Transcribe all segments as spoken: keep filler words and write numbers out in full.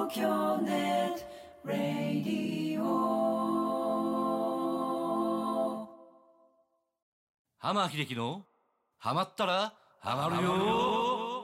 東京ネットラディオ。 浜秀樹のハマったらハマるよ。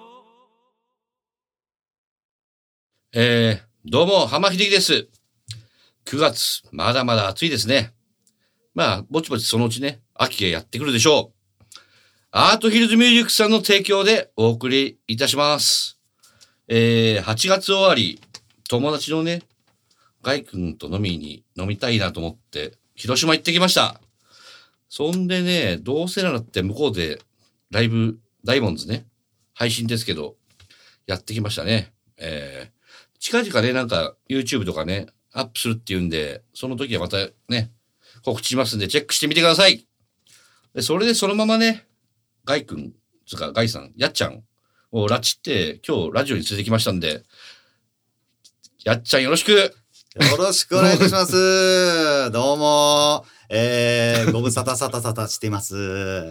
えー、どうも浜秀樹です。くがつまだまだ暑いですね。まあぼちぼちそのうちね秋がやってくるでしょう。アートヒルズミュージックさんの提供でお送りいたします。えー、はちがつ終わり友達のねガイ君と飲みに飲みたいなと思って広島行ってきました。そんでね、どうせならって向こうでライブ、ダイモンズね、配信ですけど、やってきましたね。えー、近々ね、なんか YouTube とかね、アップするっていうんで、その時はまたね、告知しますんで、チェックしてみてください。でそれでそのままね、ガイ君、つうかガイさん、やっちゃんを拉致って今日ラジオに連れてきましたんで、やっちゃんよろしく。 よろしくお願いいたします。どうも、えー、ご無沙汰さたさたしています。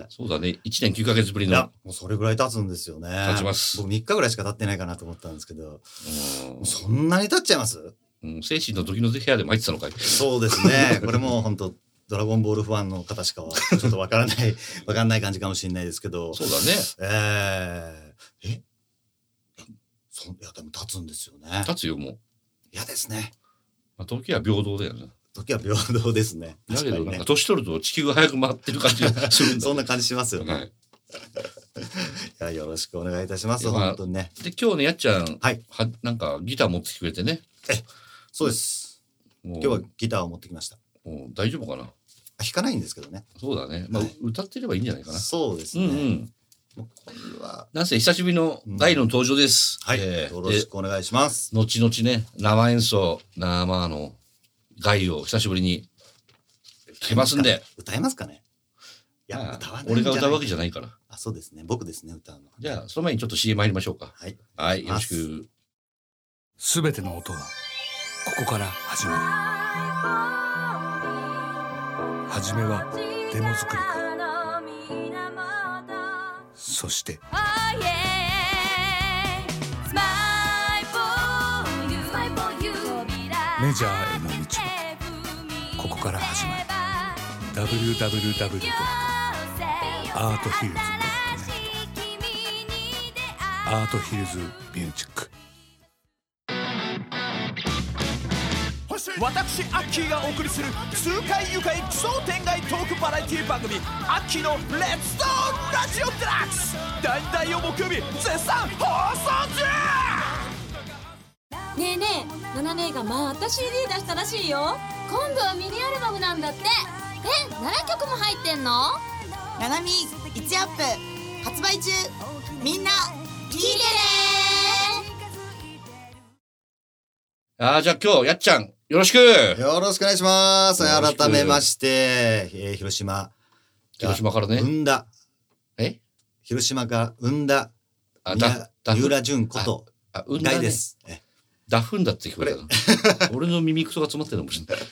そうだね、いちねんきゅうかげつぶりの。 いや、もうそれぐらい経つんですよね。 経ちます。 僕みっかぐらいしか経ってないかなと思ったんですけど、うんそんなに経っちゃいます？ うん、精神の時の部屋で参ってたのかい。 そうですね。これも本当ドラゴンボールファンの方しかはちょっとわからない、わかんない感じかもしれないですけど。 そうだね。 えー、えそいや、でも経つんですよね。 経つよ、もう。 嫌ですね。 まあ、時は平等だよね。 時は平等ですね。 だけど、なんね、 か年取ると地球が早く回ってる感じがするんだ。 そんな感じしますよね。 はい、いやよろしくお願いいたします。 まあ、 本当にね。 で今日ねやっちゃん、 はい、 はなんかギター持ってきてくれてね。 え、そうです。今日はギターを持ってきました。 もう大丈夫かな。 弾かないんですけどね。 そうだね。まあ、はい、歌ってればいいんじゃないかな。 そうですね。うんうん。もうこれはなんせ久しぶりのガイの登場です。 うん、はい、えー、よろしくお願いします。 後々ね生演奏生のガイを久しぶりに聴けますんで。 歌えますかね。いや、歌わないんじゃない。 俺が歌うわけじゃないから。 あ、そうですね。僕ですね、歌うの。 じゃあその前にちょっと シーエム 入りましょうか。 はい。 はい、よろしく。 すべての音はここから始まる。初めはデモ作りから、そしてメジャーへの道はここから始まる。 ダブリューダブリューダブリュー ドットアートヒルズ ドットネット アートヒルズミュージック。 私アッキーがお送りする痛快愉快奇想天外トークバラエティ番組アッキーのレッツドーラジオデラックス大々を木曜日絶賛放送中。 ねえねえ、ナナ姉がまた シーディー 出したらしいよ。今度はミニアルバムなんだって。え、ななきょくも入ってんの？ ナナミいちアップ発売中。みんな聞いてね。 あー、じゃあ今日やっちゃんよろしく。 よろしくお願いします。改めまして、えー、広島広島からね生んだえ広島が生んだあだ三浦淳ことガイです。えダフンだって聞こえたの。俺の耳くそが詰まってるのもしれない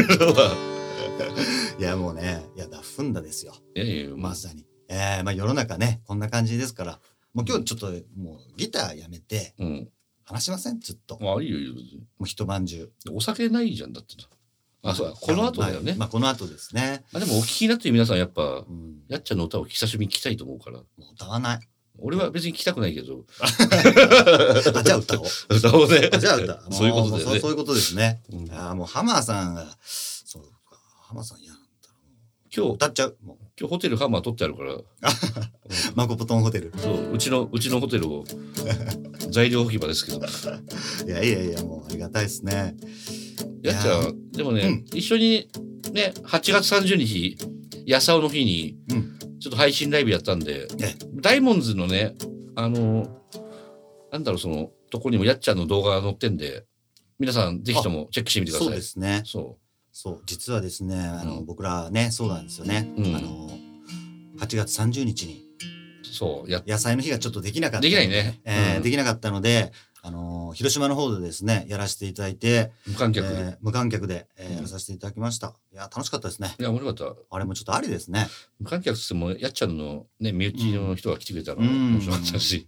いやもうね、いやダフンだですよ。 いやいやまさに、えー、まあ世の中ねこんな感じですから、もう今日ちょっともうギターやめて、うん、話しませんずっと。 ああいいよいいよ。 もう一晩中。 お酒ないじゃんだって。あ、そうだ、この後だよね。 まあ、まあ、この後ですね。 あでもお聞きになってる皆さんやっぱ、うん、やっちゃんの歌を久しぶりに聞きたいと思うから。もう歌わない。 俺は別に聞きたくないけど。 あ、じゃあ歌おう。 歌おうね。 じゃあ歌。 そういうことだよね。 そういうことですね。うん、あもうハマーさんが、そうか、ハマーさん嫌なんだろう。 今日歌っちゃう。もう今日ホテルハマー取ってあるから。 マコポトンホテル。 そう、うちのうちのホテルを材料置き場ですけど。 いやいやいや、もうありがたいですね。 やっちゃんでもね、うん、一緒にねはちがつさんじゅうにちやさおの日にちょっと配信ライブやったんで、うん、ダイモンズのねあのなんだろうそのとこにもやっちゃんの動画が載ってんで皆さんぜひともチェックしてみてください。 そうですね。 そうそう実はですねあの、うん、僕らねそうなんですよね、うん、あのはちがつさんじゅうにちにそうや野菜の日がちょっとできなかったできないね、 えーうん、できなかったのであのー、広島の方でですねやらせていただいて無観客で、 えー、無観客で、えーうん、やらさせていただきました。いや楽しかったですね。 いや面白かった。 あれもちょっとありですね。 無観客ってもやっちゃんのね身内の人が来てくれたの面白かったし、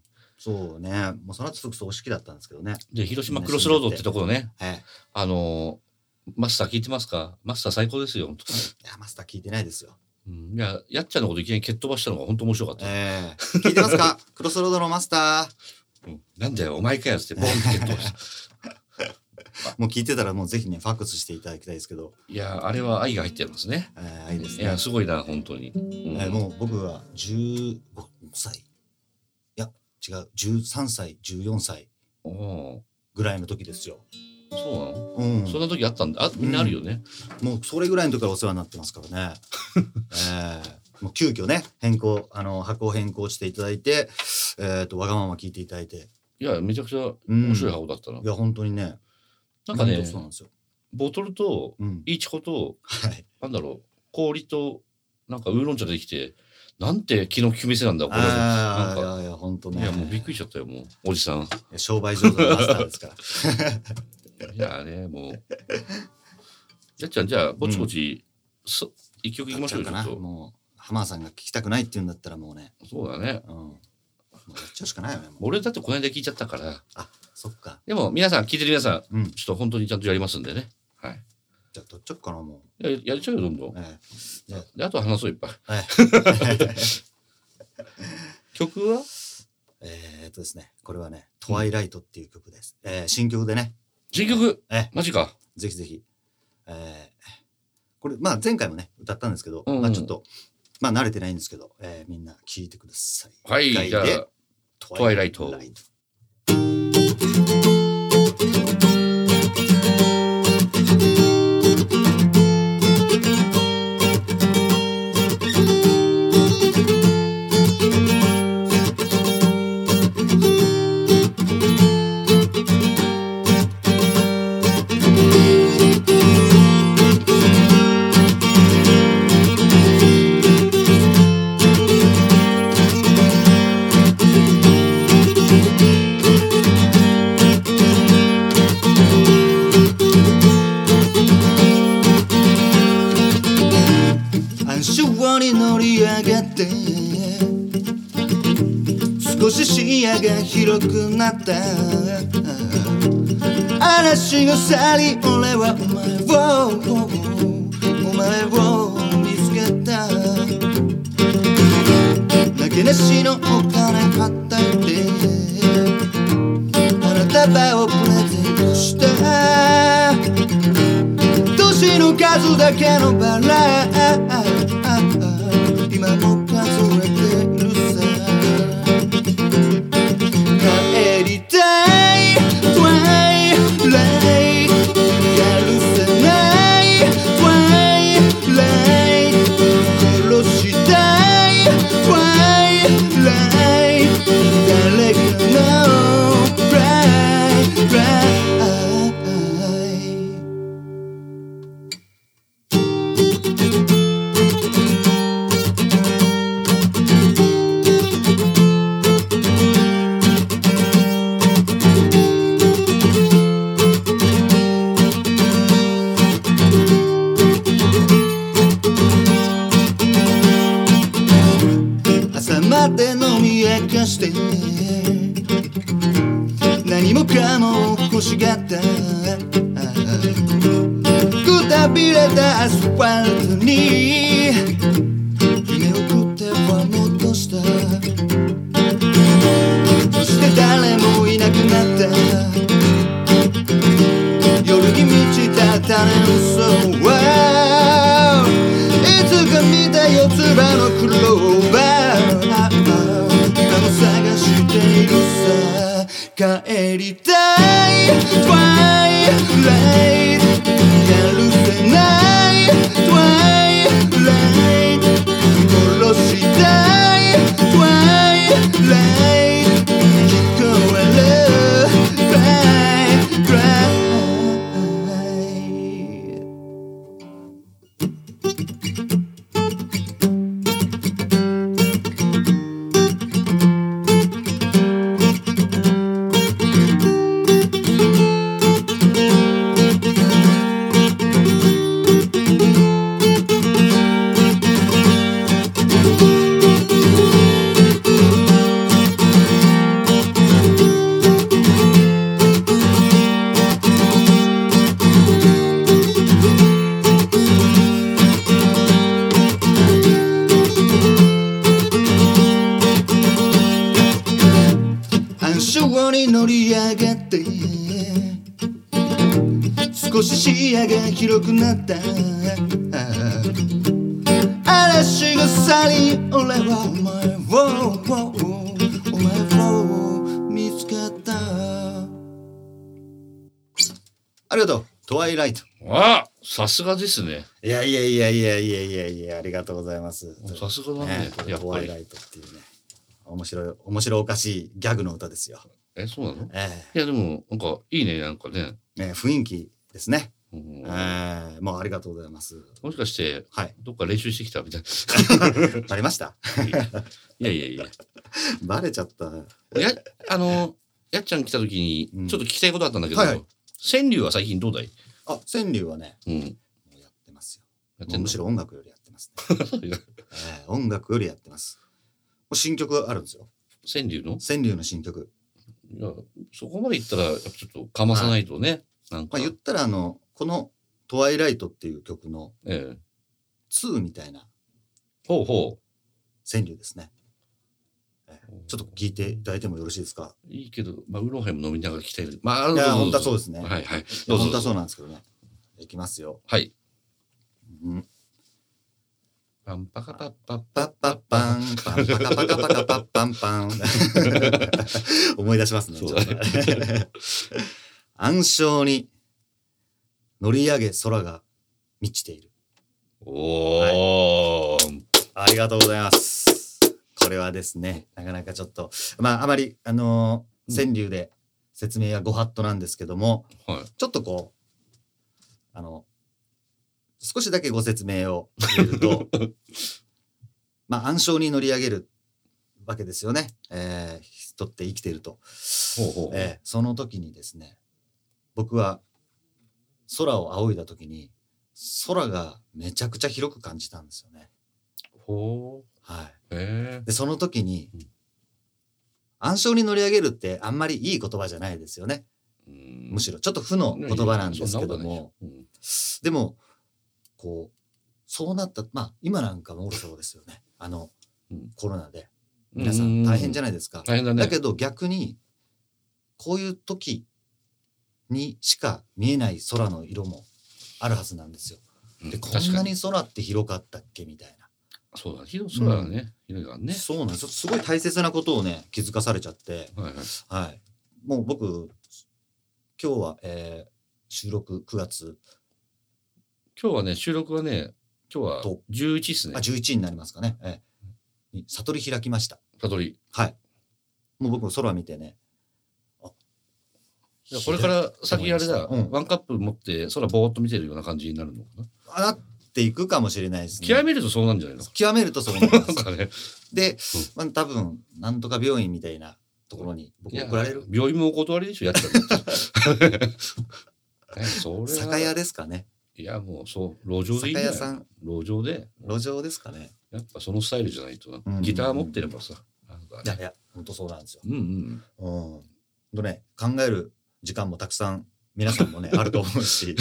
そうね、もうその後すごく葬式だったんですけどね。 で広島クロスロードってところね、 はい、 あのー、マスター聞いてますか？マスター最高ですよ。本当。いやマスター聞いてないですよ。 うん、いややっちゃんのこといきなり蹴っ飛ばしたのが本当面白かった。 えー、聞いてますか？クロスロードのマスター、うん、なんだよお前かよってボンって蹴っ飛ばしたもう聞いてたらもうぜひねファックスしていただきたいですけど。 いやあれは愛が入ってますね。 えー、愛ですね。 いやすごいな本当に、うんえー、もう僕はじゅうごさい、いや違うじゅうさんさいじゅうよんさいぐらいの時ですよ。 そうなの、うん、そんな時あったんだ。あ、みんなあるよね、 うん、もうそれぐらいの時からお世話になってますからね、えー、もう急遽ね変更あの箱を変更していただいて、えー、とわがまま聞いていただいて。 いやめちゃくちゃ面白い箱だったな、うん、 いや本当にねなんかねそうなんですよ。 ボトルとイチコと、うんはい、なんだろう氷となんかウーロン茶できてなんて気の利く店なんだこれ。なんかいやいや本当ね。 いやもうびっくりしちゃったよもうおじさん。 商売上手なマスターですから。 いやねもう。やっちゃんじゃあぼちぼち、うん、一曲いきましょう。ちょっともう浜田さんが聞きたくないって言うんだったらもうね。 そうだね。 うん。もうやっちゃうしかないよね。 俺だってこの間聞いちゃったから。 あそっか。 でも皆さん聞いてる皆さん、うん、ちょっと本当にちゃんとやりますんでね。はい。 じゃあ取っちゃおうかなもう。ややっちゃうよどんどん。ええ、であとは話そういっぱい。はい、曲は？ えー、っとですねこれはねトワイライトっていう曲です。うん、えー、新曲でね。 新曲？えマジか。 ぜひぜひ。えー、これまあ前回もね歌ったんですけど、うんうん、まあちょっとまあ慣れてないんですけど、えー、みんな聴いてください。 はい。じゃあトワイライト。 少し視野が広くなった嵐が去り俺はお前をお前を見つけたなけなしのお金はったいて花束をプレゼントした年の数だけのバラ今も数えているさ帰りたい Twilight やるせない Twilight 殺したい Twilight 誰かの Bright Brightして何もかも欲しがったくたびれたアスファルトに夢を食っては戻したそして誰もいなくなった夜に満ちた種の嘘はいつか見た四つ葉のクローバー探しているさ帰りたい Twilight やるせない Twilight 殺したい Twilight 聞こえる Cry Cry に乗り上げて少し視野が広くなった嵐が去り俺はお前をお前を見つけた。ありがとうトワイライト。 あ、さすがですね。 いやいやいやいやいやいやいやありがとうございます。 さすがだね。やっぱりトワイライトっていうね面白い面白おかしいギャグの歌ですよ。 え、そうなの？ えいやでもなんかいいね、なんかね。 えね雰囲気ですね。 うんええもうありがとうございます。 もしかしてはいどっか練習してきたみたいな。 バレましたいやいやいや。 バレちゃったやあのやっちゃん来た時にうんちょっと聞きたいことあったんだけど、 はいはい川柳は最近どうだい？ あ川柳はねうん。 もうやってますよ。 やってんのむしろ音楽よりやってますね、ええ音楽よりやってます。もう新曲あるんですよ。 川柳の？ 川柳の新曲。 いやそこまで言ったらやっぱちょっとかまさないとね。なんかまあ言ったらあのこのトワイライトっていう曲のええ。 ツーみたいなほうほ川柳ですね。ええちょっと聞いていただいてもよろしいですか？ う。いいけど、まあウーロンハイも飲みながら聞きたい。まあいやどぞどぞ本当はそうですね。 はいはい。 いやどうぞ本当はそうどうぞ。 なんですけどね。いきますよ。 はい。 うんパンパカパッパッパッパッパンパンパカパカパカパッパンパン思い出しますね。 そうちょっと暗礁に乗り上げ空が満ちている。 おー。 ありがとうございます。これはですねなかなかちょっとまああまりあのー川柳で説明はご法度なんですけども、 はい。 ちょっとこうあの少しだけご説明を入れるとまあ暗礁に乗り上げるわけですよね、えー、人って生きていると、 ほうほう。 えーその時にですね僕は空を仰いだ時に空がめちゃくちゃ広く感じたんですよね。 ほはう。へえい、。でその時にうん暗礁に乗り上げるってあんまりいい言葉じゃないですよね。 むむしろちょっと負の言葉なんですけども、でもこうそうなったまあ今なんかもそうですよね。あの、 うんコロナで皆さん大変じゃないですか。 大変だね。 だけど逆にこういう時にしか見えない空の色もあるはずなんですよ。でこんなに空って広かったっけみたいな。 そうだ、広そうだね。広いからね。 そうなんです。すごい大切なことをね気づかされちゃって、 はいはい。 はい。もう僕今日は、えー、収録くがつ今日はね、収録はね、今日はとじゅういちですねあ。じゅういちになりますかね。えー、に悟り開きました。 悟り。 はい。もう僕空見てね。あいやこれから先あれだ、 うんワンカップ持って空ぼーっと見てるような感じになるのかな。 あなっていくかもしれないですね。 極めるとそうなんじゃないの？ 極めるとそうなりますなん。かね。 で、まあ、多分なんとか病院みたいなところに僕いや送られる。 病院もお断りでしょ、やっちゃう。え、それは。 酒屋ですかね。 いや、もうそう、路上でいいんじゃない？ 酒屋さん路上で、 路上ですかね。 やっぱそのスタイルじゃないとな。 うんギター持ってればさ。なんかねいやいや本当そうなんですよ。 うんうん。 うん。とね考える時間もたくさん皆さんもねあると思うし。い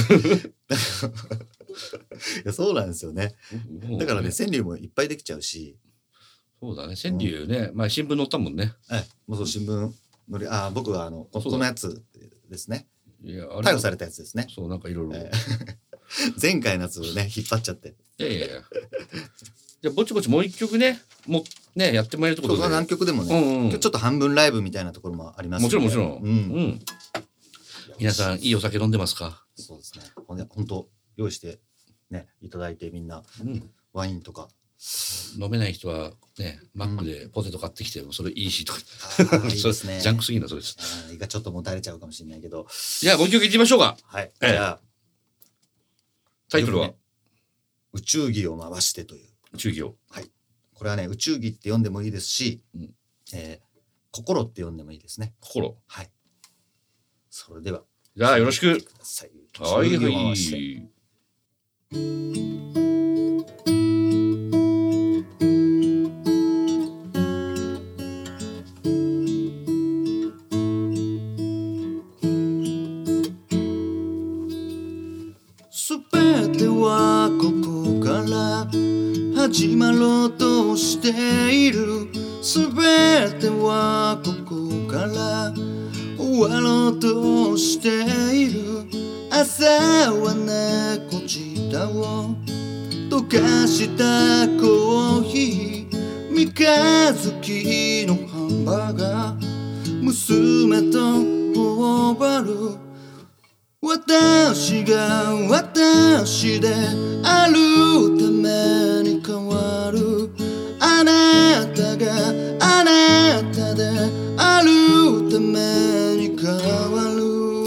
やそうなんですよね。 もうだからね川柳もいっぱいできちゃうし、 そうだね、川柳ね、まあ新聞載ったもんね。 えもうそう新聞のりあ僕はあのこそうだこのやつですね。 いや、あれ逮捕されたやつですね。 そう、なんかいろいろ。 えー前回のやつをね引っ張っちゃって。 いやいやいや。じゃあぼちぼちもう一曲ね、もうね、やってもらえるってことで。 そこは南極でもね、 うんうん今日ちょっと半分ライブみたいなところもありますもちろんもちろん。 うん、 うん。皆さん、いいお酒飲んでますか？ そうですね。ほんで本当用意してねいただいてみんなうん。 ワインとか。 飲めない人はね、マックでポテト買ってきてもそれいいしとか。 あーいいですね。 ジャンクすぎんな、それです。 あー胃がちょっともたれちゃうかもしれないけど。 じゃあもう一曲いってみましょうか。 はい。 ええじゃあタイトルはよくね宇宙儀を回してという。 中業。 これはね宇宙儀って読んでもいいですし、 うんえー心って読んでもいいですね。 心。 はい。それではじゃあよろしく。 ください。 はい宇宙儀をは回してい。 すべてはここから始まろうとしている。すべてはここからわろうとしている朝は猫舌を溶かしたコーヒー三日月のハンバーガー娘と頬張る私が私であるために変わるあなたがあなたであるために変わる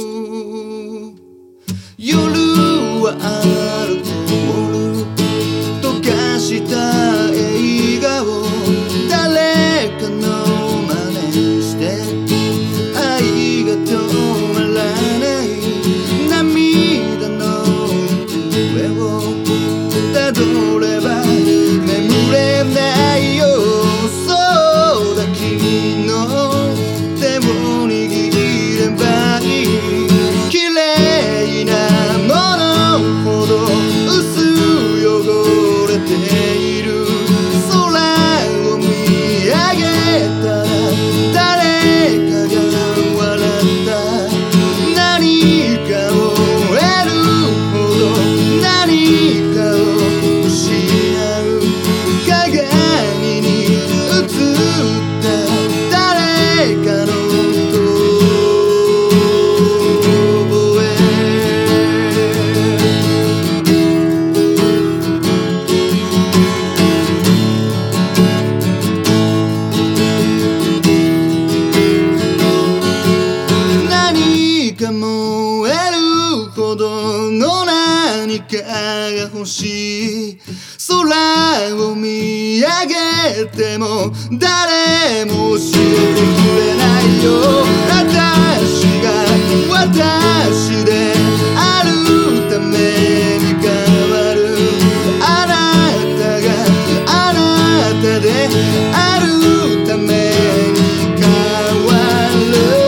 夜はアルコール溶かした映画を誰かの真似して愛が止まらない涙の行方をたどれば眠れないよそうだ君の手を握ればいい綺麗なものほど薄汚れている空を見上げたら誰かが笑った何かを得るほど何かを失う鏡に映った誰かの遠吠え何か燃えるほどの何かが欲しい空を見上げても誰も教えてくれないよ私が私であるために変わるあなたがあなたであるために変わる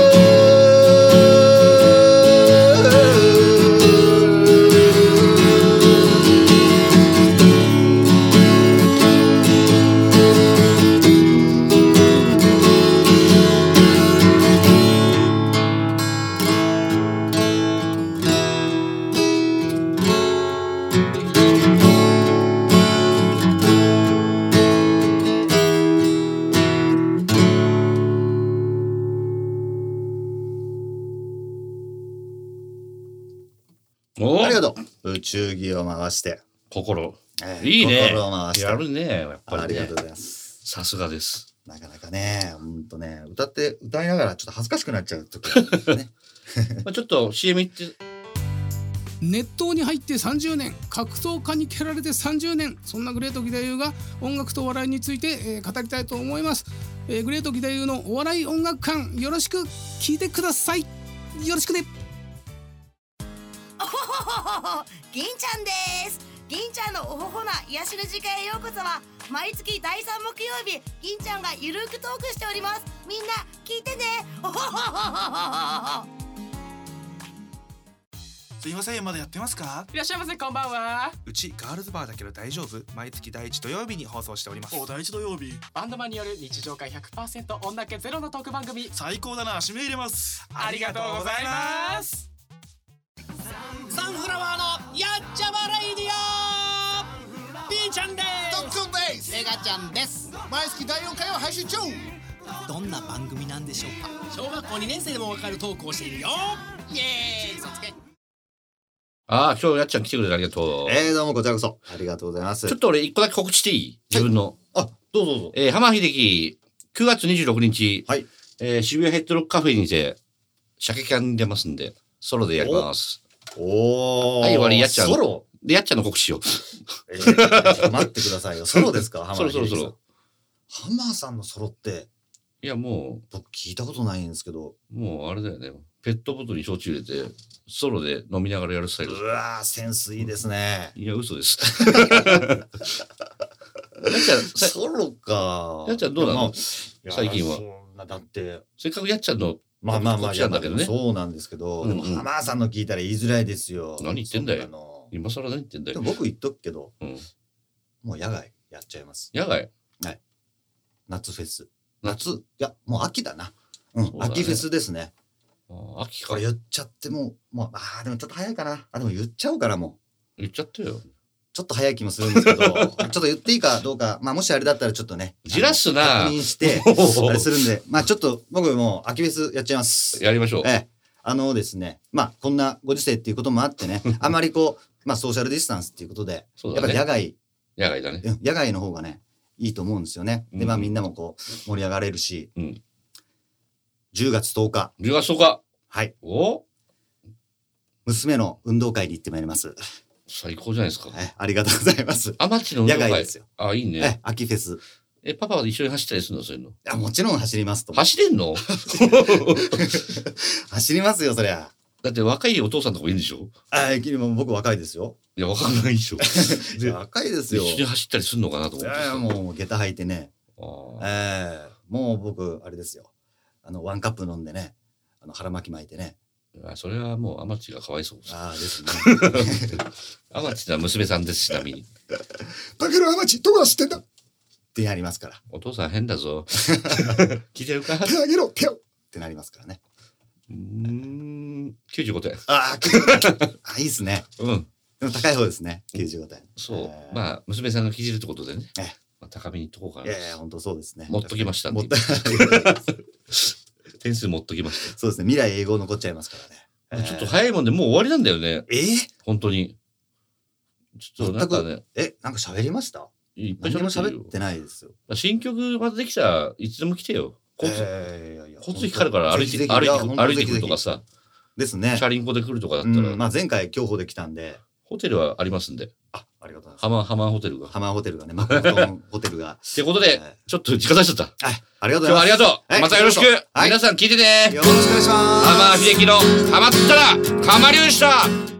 おありがとう宇宙儀を回して、 心。 ええいいね。 心を回してやるね。やっぱりねありがとう。ございますさすがです。 なかなかねほんとね歌って歌いながらちょっと恥ずかしくなっちゃう時があるんですねまあちょっと シーエム 行って、 熱湯に入ってさんじゅうねん、格闘家に蹴られてさんじゅうねん、そんなグレート義太夫が音楽とお笑いについて、えー語りたいと思います、えーグレート義太夫のお笑い音楽館、よろしく聞いてください。よろしくね。 おほほほほ銀ちゃんです。銀ちゃんのおほほな癒しの時間へようこそは毎月だいさん木曜日銀ちゃんがゆるくトークしております。みんな聞いてね。おほほほほほほすいません、まだやってますか？ いらっしゃいませ、こんばんは。 うちガールズバーだけど大丈夫？毎月第一土曜日に放送しております。 お、第一土曜日。バンドマンによる日常会 ひゃくパーセント 女気ゼロのトーク番組。 最高だな、締め入れます。 ありがとうございます。 サンフラワーのやっちゃまレイディオ、ピーちゃんです。 トッツンです。 エガちゃんです。 毎月だいよんかいを配信中。 どんな番組なんでしょうか。小学校にねん生でもわかるトークをしているよ。イエーイ、嘘つけ。 ああ、今日やっちゃん来てくれてありがとう。 えー、どうもこちらこそありがとうございます。 ちょっと俺一個だけ告知していい？自分の。 あ、どうぞどうぞ。 えー、浜秀樹、くがつにじゅうろくにち、 はい。 えー、渋谷ヘッドロックカフェにて、鮭キャンに出ますんで、ソロでやります。 おー。 はい、終わり、やっちゃん。 ソロで、やっちゃんの告知しよう。 えー、ちょっと待ってくださいよ。ソロですか？浜田そろそろそ秀樹さん。 ろ。 ハマーさんのソロっていや、も僕聞いたことないんですけど。 う、もうあれだよね。ペットボトルに焼酎入れて、ソロで飲みながらやるスタイルです。 うわー、センスいいですね。 いや、嘘です。やっちゃん、さソロか。 やっちゃんどうなの？ まあ最近は。 いやそんなだって。 せっかくやっちゃんのまあまあまあ、 告知なんだけどね。 そうなんですけど、 うんうんでもハマーさんの聞いたら言いづらいですよ。 何言ってんだよそなの今更何言ってんだよ。 でも僕言っとくけど、 うん、 もう野外やっちゃいます。 野外？ はい。夏フェス。 夏？ いや、もう秋だな。うん、 そうだね秋フェスですね。 あ秋かこれ言っちゃってもう、もう、ああ、でもちょっと早いかな。あ、でも言っちゃおうかな、もう。 言っちゃったよ。 ちょっと早い気もするんですけど、ちょっと言っていいかどうか、まあもしあれだったらちょっとね。 じらすな。 確認して、あれするんで、まあちょっと僕もう秋フェスやっちゃいます。 やりましょう。 ええ。あのですね、まあこんなご時世っていうこともあってね、あまりこう、まあソーシャルディスタンスっていうことで、 そうだね、 やっぱり野外、 野外だね。 野外の方がね、いいと思うんですよね。で、まあみんなもこう盛り上がれるし、 うん、 じゅうがつとおか。 じゅうがつとおか。 はい。 お娘の運動会に行ってまいります。 最高じゃないですか。 えありがとうございます。 あまちの運動会。 野外ですよ。 あ、いいね。 え秋フェス。 え、パパは一緒に走ったりするのそういうの？ あ、もちろん走りますと。 走れんの？ 走りますよ、そりゃ。 だって若いお父さんとかいるんでしょ？ あ、も僕若いですよ。 いや、わかんないでしょ。 若いですよ。 一緒に走ったりするのかなと思って。 いやもう下駄履いてね。 あええー、もう僕あれですよ。あのワンカップ飲んでね、あの腹巻き巻いてね。 あ、それはもうアマチがかわいそうです。 ああですね。 アマチは娘さんですし、ちなみに。 だけどアマチどこが知ってんだってやりますから。 お父さん変だぞ。聞いてるか？ 手あげろ、手をってなりますからね。 うーん、きゅうじゅうごてん。 ああ、いいっすね。 うん。 でも高い方ですね。きゅうじゅうごてん。 そう。えー、まあ、娘さんが聞いてるってことでね。 ええ。 まあ、高めにいっとこうかな。 いやいや、本当そうですね。 持っときましたね。 持っと点数持っときました。 そうですね。未来英語残っちゃいますからね。 ちょっと早いもんで、もう終わりなんだよね。 えー、 本当に。ちょっとなんかね。 え、なんか喋りました？ いっぱい喋ってないですよ。 新曲またできたらいつでも来てよ。交通、 えー、いやいや交通費かかるから歩いて、歩いて、歩いてくるとかさ。 ですね。 チャリンコで来るとかだったら。 うん、まあ前回競歩で来たんで。 ホテルはありますんで。 あ、ありがとうございます。 ハマ、ハマホテルが。 ハマホテルがね、マクドンホテルが。 ってことで、ちょっと時間出しちゃった。 はい。ありがとうございます。 今日はありがとう。またよろしく。皆さん聞いてね。 よろしくお願いします。 ハマ秀樹のハマったら、ハマりゅうした。